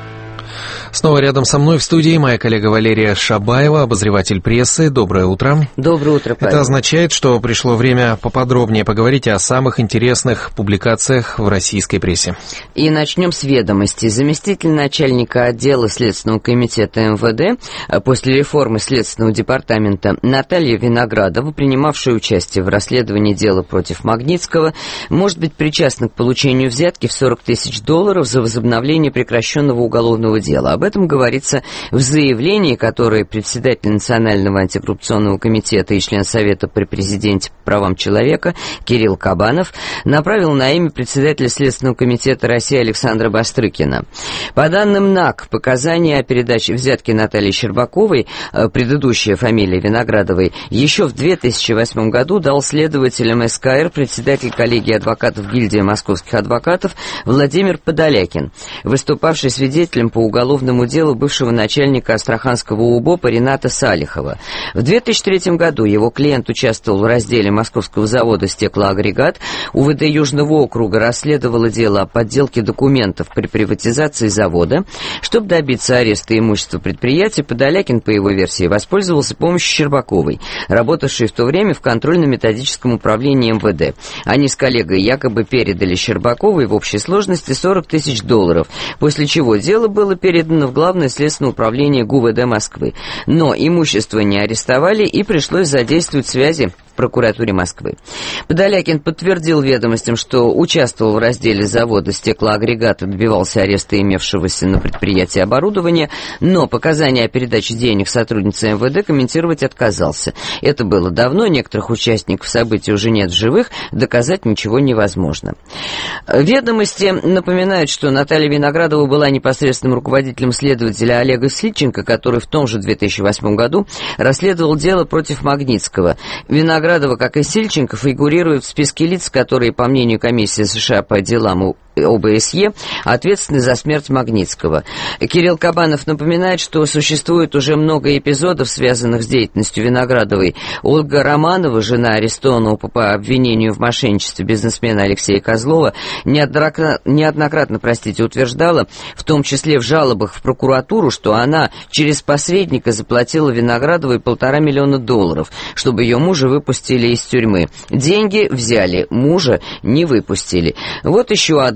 A: Снова рядом со мной в студии моя коллега Валерия Шабаева, обозреватель прессы. Доброе утро.
G: Доброе утро, Павел.
A: Это означает, что пришло время поподробнее поговорить о самых интересных публикациях в российской прессе.
G: И начнем с ведомостей. Заместитель начальника отдела Следственного комитета эм вэ дэ после реформы Следственного департамента Наталья Виноградова, принимавшая участие в расследовании дела против Магнитского, может быть причастна к получению взятки в сорок тысяч долларов за возобновление прекращенного уголовного дела. Об этом говорится в заявлении, которое председатель Национального антикоррупционного комитета и член Совета при президенте по правам человека Кирилл Кабанов направил на имя председателя Следственного комитета России Александра Бастрыкина. По данным НАК, показания о передаче взятки Натальи Щербаковой, предыдущая фамилия Виноградовой, еще в две тысячи восьмом году дал следователям эс ка эр председатель коллегии адвокатов гильдии московских адвокатов Владимир Подолякин, выступавший свидетелем по уголовному делу бывшего начальника Астраханского УБОПа Рената Салихова. В две тысячи третьем году его клиент участвовал в разделе московского завода «Стеклоагрегат». у вэ дэ Южного округа расследовало дело о подделке документов при приватизации завода. Чтобы добиться ареста имущества предприятия, Подолякин, по его версии, воспользовался помощью Щербаковой, работавшей в то время в контрольно-методическом управлении эм вэ дэ. Они с коллегой якобы передали Щербаковой в общей сложности сорок тысяч долларов, после чего дело было передано в Главное следственное управление ГУ вэ дэ Москвы. Но имущество не арестовали и пришлось задействовать связи в прокуратуре Москвы. Подолякин подтвердил ведомостям, что участвовал в разделе завода «Стеклоагрегат» и добивался ареста имевшегося на предприятии оборудования, но показания о передаче денег сотрудницы эм вэ дэ комментировать отказался. Это было давно, некоторых участников событий уже нет в живых, доказать ничего невозможно. Ведомости напоминают, что Наталья Виноградова была непосредственным руководителем следователя Олега Сильченко, который в том же две тысячи восьмом году расследовал дело против Магнитского. Виноградова, как и Сильченко, фигурирует в списке лиц, которые, по мнению комиссии США по делам о бэ эс е, ответственны за смерть Магнитского. Кирилл Кабанов напоминает, что существует уже много эпизодов, связанных с деятельностью Виноградовой. Ольга Романова, жена арестованного по обвинению в мошенничестве бизнесмена Алексея Козлова, неоднократно, неоднократно, простите, утверждала, в том числе в жалобах в прокуратуру, что она через посредника заплатила Виноградовой полтора миллиона долларов, чтобы ее мужа выпустили из тюрьмы. Деньги взяли, мужа не выпустили. Вот еще одно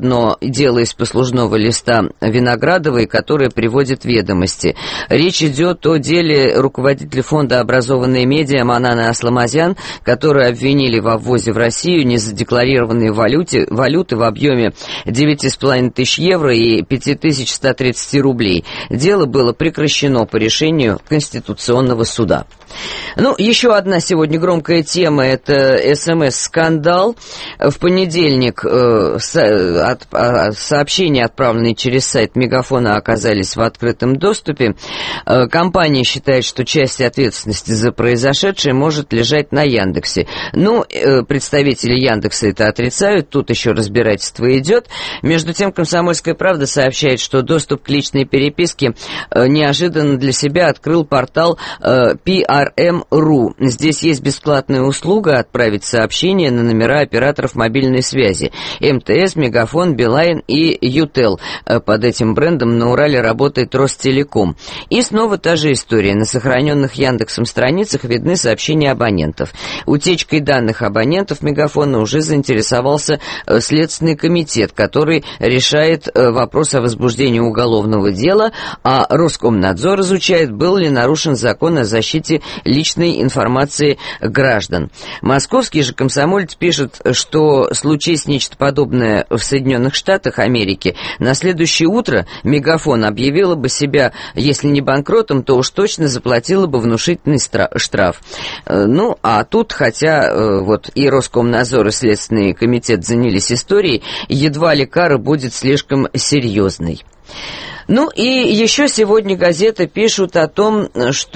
G: одно дело из послужного листа Виноградовой, которое приводит ведомости. Речь идет о деле руководителя фонда «Образованные медиа» Манана Асламазян, которую обвинили во ввозе в Россию незадекларированной валюте, валюты в объеме девять с половиной тысяч евро и пять тысяч сто тридцать рублей. Дело было прекращено по решению Конституционного суда. Ну, еще одна сегодня громкая тема – это СМС-скандал. В понедельник э, со, от, а, сообщения, отправленные через сайт Мегафона, оказались в открытом доступе. Э, компания считает, что часть ответственности за произошедшее может лежать на Яндексе. Ну, э, представители Яндекса это отрицают, тут еще разбирательство идет. Между тем, «Комсомольская правда» сообщает, что доступ к личной переписке э, неожиданно для себя открыл портал э, пи ар эм точка ру. Здесь есть бесплатная услуга отправить сообщения на номера операторов мобильной связи эм тэ эс, Мегафон, Билайн и Ютел. Под этим брендом на Урале работает Ростелеком. И снова та же история. На сохраненных Яндексом страницах видны сообщения абонентов. Утечкой данных абонентов Мегафона уже заинтересовался Следственный комитет, который решает вопрос о возбуждении уголовного дела, а Роскомнадзор изучает, был ли нарушен закон о защите личной информации граждан. Московский же «Комсомолец» пишет, что случись нечто подобное в Соединенных Штатах Америки, на следующее утро Мегафон объявила бы себя, если не банкротом, то уж точно заплатила бы внушительный штраф. Ну, а тут, хотя вот и Роскомнадзор, и Следственный комитет занялись историей, едва ли кара будет слишком серьезной. Ну и еще сегодня газеты пишут о том,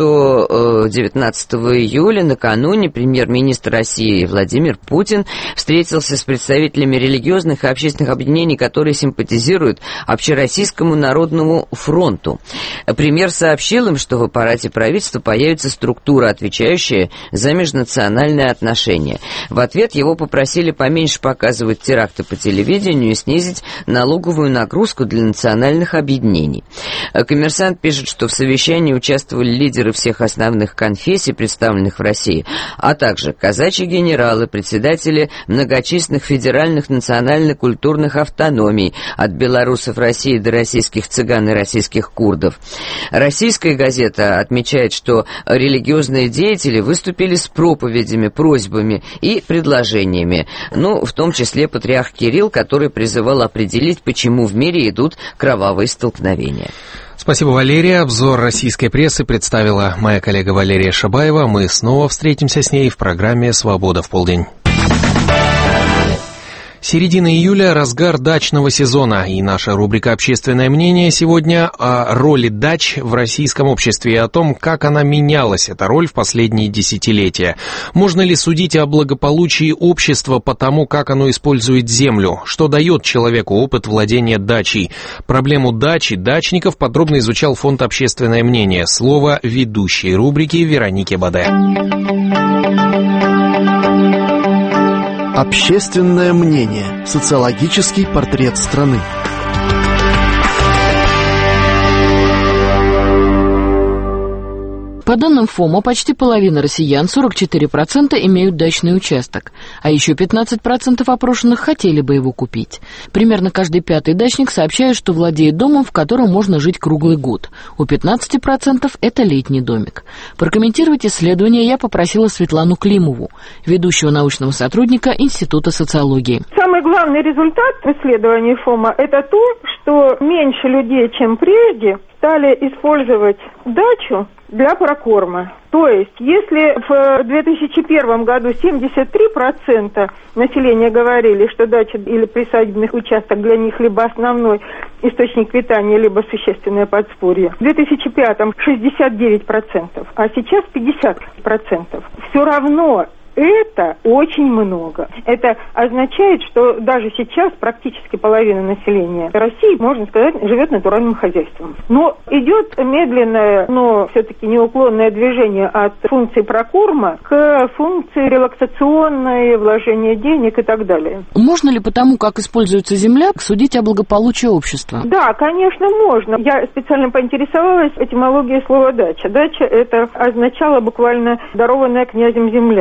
G: что девятнадцатого июля накануне премьер-министр России Владимир Путин встретился с представителями религиозных и общественных объединений, которые симпатизируют Общероссийскому народному фронту. Премьер сообщил им, что в аппарате правительства появится структура, отвечающая за межнациональные отношения. В ответ его попросили поменьше показывать теракты по телевидению и снизить налоговую нагрузку для национальных объединений. «Коммерсант» пишет, что в совещании участвовали лидеры всех основных конфессий, представленных в России, а также казачьи генералы, председатели многочисленных федеральных национально-культурных автономий, от белорусов России до российских цыган и российских курдов. Российская газета отмечает, что религиозные деятели выступили с проповедями, просьбами и предложениями, ну, в том числе патриарх Кирилл, который призывал определить, почему в мире идут кровавые столкновения.
A: Спасибо, Валерия. Обзор российской прессы представила моя коллега Валерия Шабаева. Мы снова встретимся с ней в программе «Свобода в полдень». Середина июля – разгар дачного сезона, и наша рубрика «Общественное мнение» сегодня о роли дач в российском обществе и о том, как она менялась, эта роль, в последние десятилетия. Можно ли судить о благополучии общества по тому, как оно использует землю? Что дает человеку опыт владения дачей? Проблему дачи, дачников подробно изучал фонд «Общественное мнение». Слово ведущей рубрики Веронике Баде.
C: Общественное мнение. Социологический портрет страны.
E: По данным ФОМа, почти половина россиян, сорок четыре процента, имеют дачный участок, а еще пятнадцать процентов опрошенных хотели бы его купить. Примерно каждый пятый дачник сообщает, что владеет домом, в котором можно жить круглый год. У пятнадцати процентов это летний домик. Прокомментировать исследование я попросила Светлану Климову, ведущего научного сотрудника Института социологии.
F: Самый главный результат исследований ФОМа – это то, что меньше людей, чем прежде, стали использовать дачу для прокорма. То есть, если в две тысячи первом году семьдесят три процента населения говорили, что дача или присадебный участок для них либо основной источник питания, либо существенное подспорье, в две тысячи пятом шестьдесят девять процентов, а сейчас пятьдесят процентов. Все равно это очень много. Это означает, что даже сейчас практически половина населения России, можно сказать, живет натуральным хозяйством. Но идет медленное, но все-таки неуклонное движение от функции прокорма к функции релаксационной, вложения денег и так далее.
E: Можно ли по тому, как используется земля, судить о благополучии общества?
F: Да, конечно, можно. Я специально поинтересовалась этимологией слова «дача». Дача – это означало буквально дарованная князем земля. То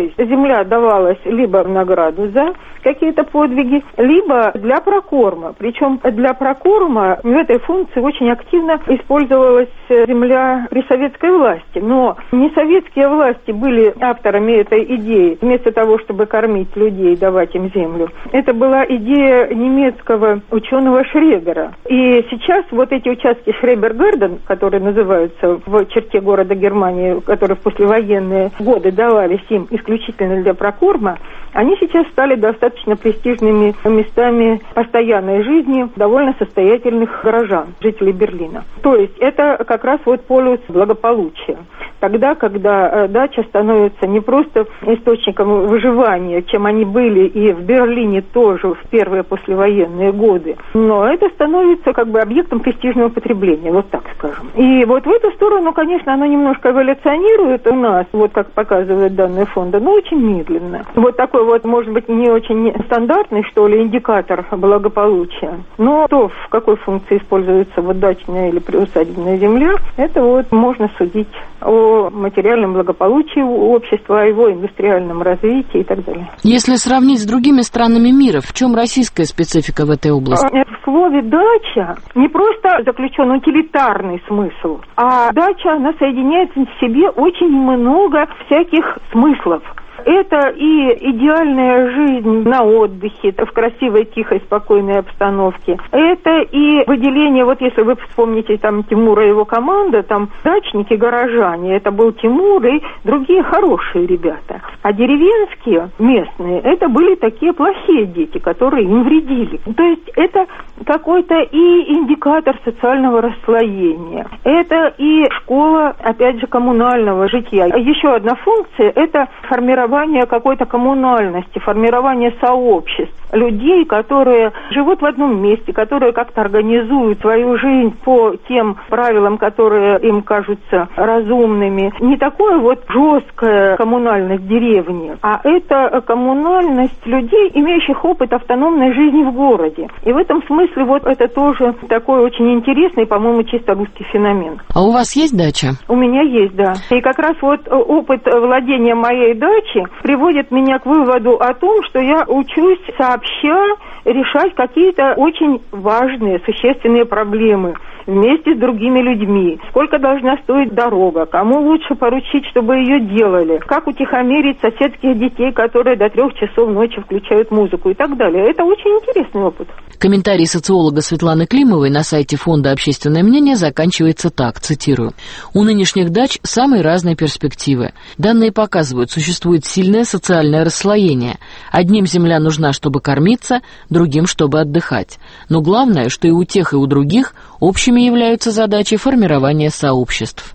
F: есть земля давалась либо в награду за какие-то подвиги, либо для прокорма. Причем для прокорма в этой функции очень активно использовалась земля при советской власти. Но не советские власти были авторами этой идеи. Вместо того, чтобы кормить людей, давать им землю. Это была идея немецкого ученого Шребера. И сейчас вот эти участки Шребергарден, которые называются в черте города Германии, которые в послевоенные годы давались им исключительно для прокорма, они сейчас стали достаточно престижными местами постоянной жизни довольно состоятельных горожан, жителей Берлина. То есть это как раз вот полюс благополучия. Тогда, когда дача становится не просто источником выживания, чем они были и в Берлине тоже в первые послевоенные годы, но это становится как бы объектом престижного потребления, вот так скажем. И вот в эту сторону, конечно, оно немножко эволюционирует у нас, вот как показывают данные фонда, но очень медленно. Вот такой вот, может быть, не очень стандартный, что ли, индикатор благополучия, но то, в какой функции используется вот дачная или приусадебная земля, это вот можно судить о материальном благополучии общества, о его индустриальном развитии и так далее.
E: Если сравнить с другими странами мира, в чем российская специфика в этой области?
F: В слове «дача» не просто заключен утилитарный смысл, а дача, она соединяет в себе очень много всяких смыслов. Это и идеальная жизнь на отдыхе, в красивой, тихой, спокойной обстановке. Это и выделение, вот если вы вспомните там Тимура и его команда, там дачники, горожане, это был Тимур и другие хорошие ребята. А деревенские, местные, это были такие плохие дети, которые им вредили. То есть это какой-то и индикатор социального расслоения. Это и школа, опять же, коммунального житья. Еще одна функция – это формирование какой-то коммунальности, формирование сообществ, людей, которые живут в одном месте, которые как-то организуют свою жизнь по тем правилам, которые им кажутся разумными. Не такое вот жесткая коммунальность деревни, а это коммунальность людей, имеющих опыт автономной жизни в городе. И в этом смысле вот это тоже такой очень интересный, по-моему, чисто русский феномен.
E: А у вас есть дача?
F: У меня есть, да. И как раз вот опыт владения моей дачи приводит меня к выводу о том, что я учусь сообща решать какие-то очень важные, существенные проблемы вместе с другими людьми. Сколько должна стоить дорога, кому лучше поручить, чтобы ее делали, как утихомирить соседских детей, которые до трех часов ночи включают музыку и так далее. Это очень интересный опыт.
E: Комментарий социолога Светланы Климовой на сайте фонда «Общественное мнение» заканчивается так, цитирую. «У нынешних дач самые разные перспективы. Данные показывают, существует сильное социальное расслоение. Одним земля нужна, чтобы кормиться, другим, чтобы отдыхать. Но главное, что и у тех, и у других общими являются задачи формирования сообществ».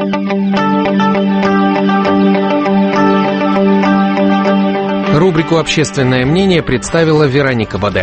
A: Рубрику «Общественное мнение» представила Вероника Баде.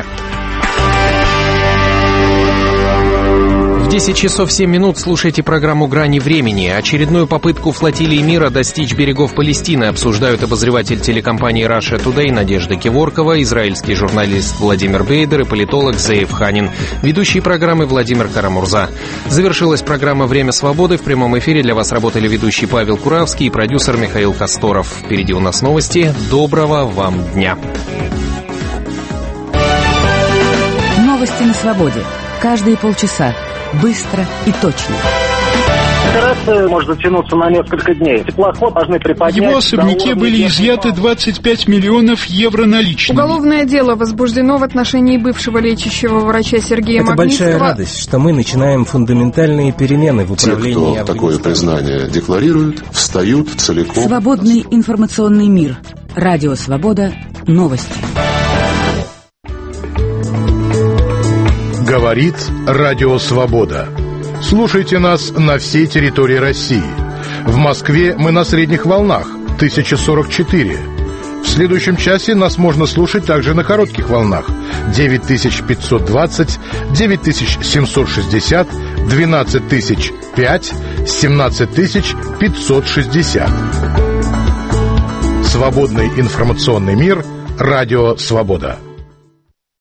A: В десять часов семь минут слушайте программу «Грани времени». Очередную попытку флотилии мира достичь берегов Палестины обсуждают обозреватель телекомпании Russia Today Надежда Кеворкова, израильский журналист Владимир Бейдер и политолог Зеев Ханин. Ведущий программы Владимир Карамурза. Завершилась программа «Время свободы». В прямом эфире для вас работали ведущий Павел Куравский и продюсер Михаил Косторов. Впереди у нас новости. Доброго вам дня.
B: Новости на свободе. Каждые полчаса. Быстро и точно.
I: Операция может затянуться на несколько дней. Теплоход должны приподнять...
J: В его особняке были изъяты двадцать пять миллионов евро наличными.
K: Уголовное дело возбуждено в отношении бывшего лечащего врача Сергея
X: Это
K: Магнитского.
X: большая радость, что мы начинаем фундаментальные перемены в управлении...
Y: Те, кто такое признание декларирует, встают целиком...
B: Свободный информационный мир. Радио «Свобода». Новости.
L: Говорит Радио Свобода. Слушайте нас на всей территории России. В Москве мы на средних волнах тысяча сорок четыре. В следующем часе нас можно слушать также на коротких волнах девять тысяч пятьсот двадцать, девять тысяч семьсот шестьдесят, двенадцать тысяч пять, семнадцать тысяч пятьсот шестьдесят. Свободный информационный мир. Радио Свобода.